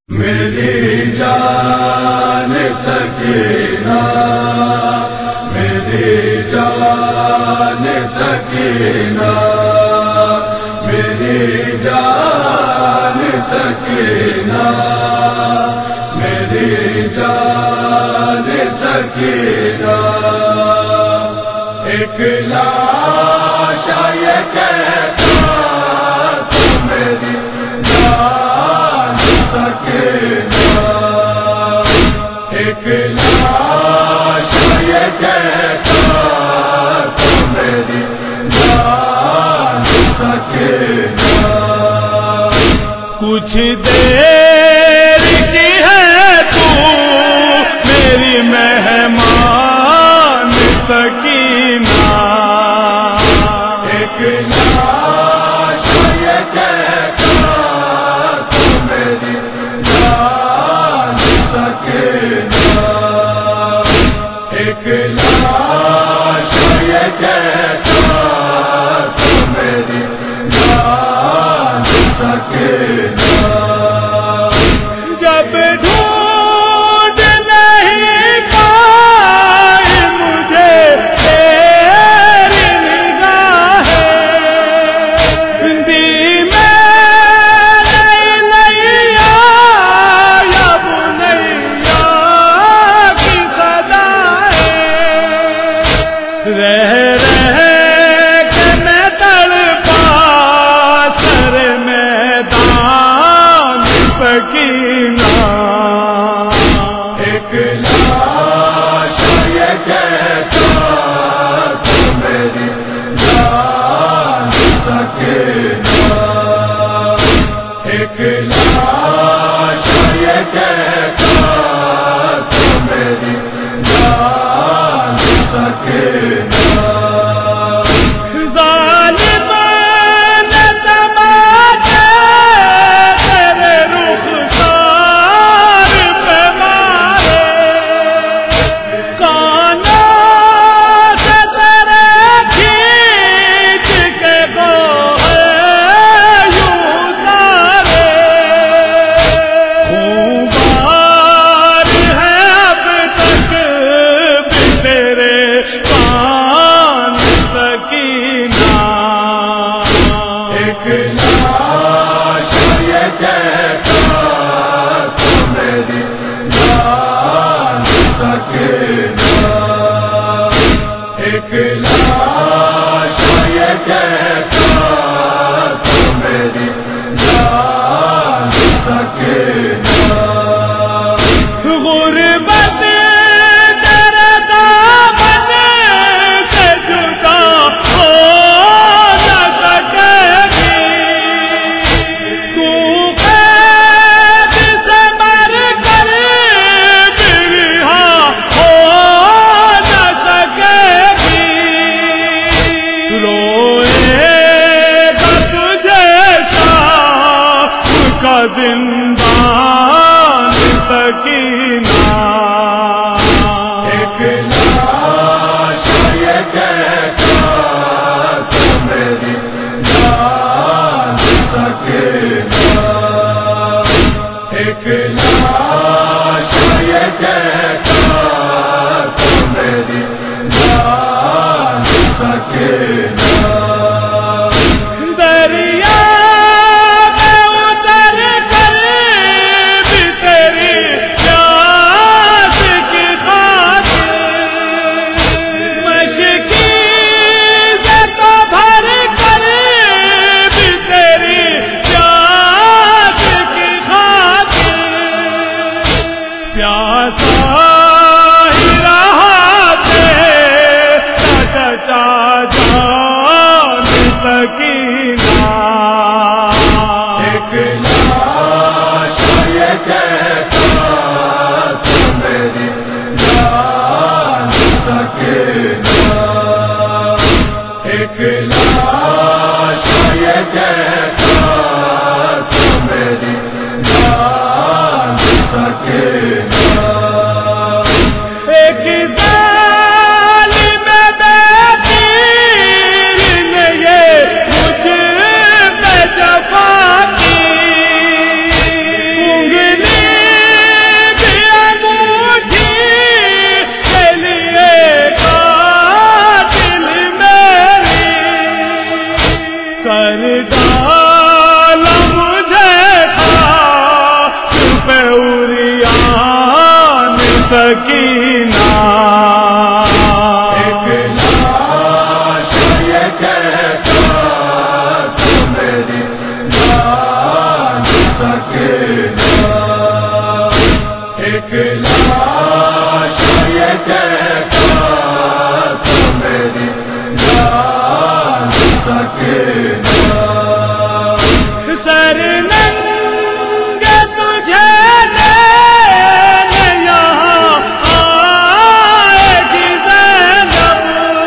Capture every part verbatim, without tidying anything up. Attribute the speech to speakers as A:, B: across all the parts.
A: میری جان سکینہ، میری جان سکینہ، میری جان سکینہ، میری جان سکینہ، ایک لاش یہ کہتا تو میری جان سکینہ، ایک لاش یہ کہتا تو میری جان سکینہ،
B: کچھ دیر کی ہے تو میری مہمان سکینہ،
A: ایک لاش یہ کہتا تو میری جان سکینہ، ایک لاش یہ کہتا تو میری جان سکینہ،
B: جب ڈھونڈ نہیں پائے مجھے تیری نگاہیں، دی میں لیا یا بنیا کی صدائیں، رہ رہ کے میں تڑپا سر میدان سکینہ،
A: ایک لاش یہ کہتا تو میری جان سکینہ، ایک لاش یہ کہتا تو میری جان سکینہ،
B: ظالم نے تماچے تیرے رخسار پہ مارے، کانوں سے تیرے کھینچ کے گوہے یوں تارے، خوبار ہے اب تک بھی تیرے پان سکینہ،
A: ایک لاش یہ کہتا تو میری جان سکینہ، ایک لاش یہ کہتا تو میری جان سکینہ،
B: غربت تیرے دامن سے جدا ہو نہ سکے گی، تو قید سے مر کر بھی رہا ہو نہ سکے گی، روئے گا تجھے شام کا زندان سکینہ،
A: ایک لاش یہ کہتا تو میری جان سکینہ، ایک لاش یہ کہتا تو میری جان سکینہ،
B: دریا میں اتر کر بھی تیری پیاس کی خاطر، مشکین سے تو بھر کر بھی تیری پیاس سکینہ
A: ایک لاش یہ کہتا تو میری جان سکینہ ایک لاش یہ کہتا تو میری جان سکینہ
B: سر ننگ تجھے دینے یہاں آئے گی زینب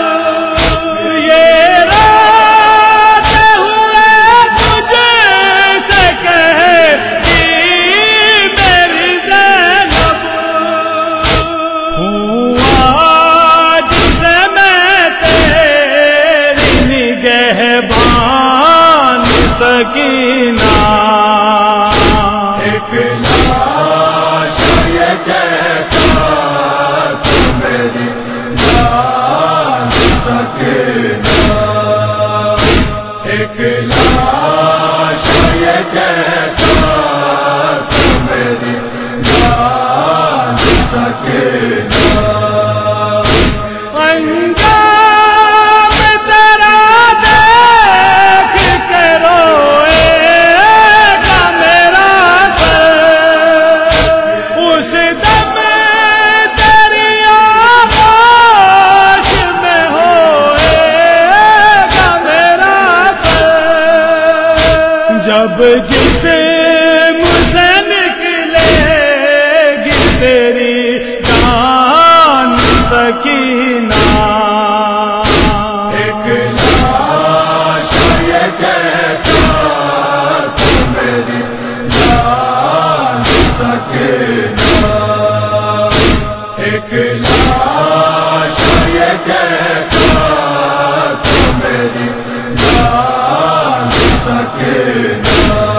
B: یہ رات ہوئے تجھے سے کہے گی میری زینب ہوں آج سے میں تیری نگہبان سکینہ
A: ایک لاش یہ کہتا تو میری جان سکینہ ایک لاش یہ کہتا تو میری جان سکینہ
B: انجام تیرا دیکھ کے روئے گا میرا سر اس دم تیری آغوش میں ہوئے گا میرا سر جب جسم سے نکلے گی تیری جان سکینہ
A: ایک لاش یہ کہتا تو میری جان سکینہ ایک لاش یہ کہتا تو میری جان سکینہ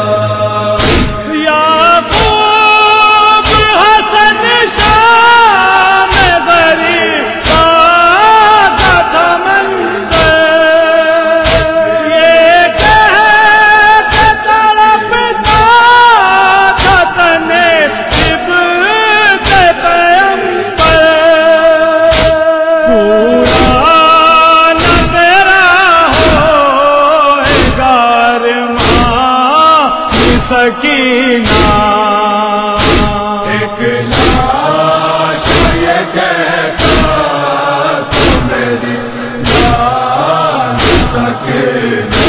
B: یعقوب حسن شام غریب کا تھا منظر یہ کہہ کے تڑپتا تھا تنے عبد پیغمبر پورا نہ تیرا ہوئے گا ارمان سکینہ
A: ایک لاش یہ کہتا تو میری جان سکینہ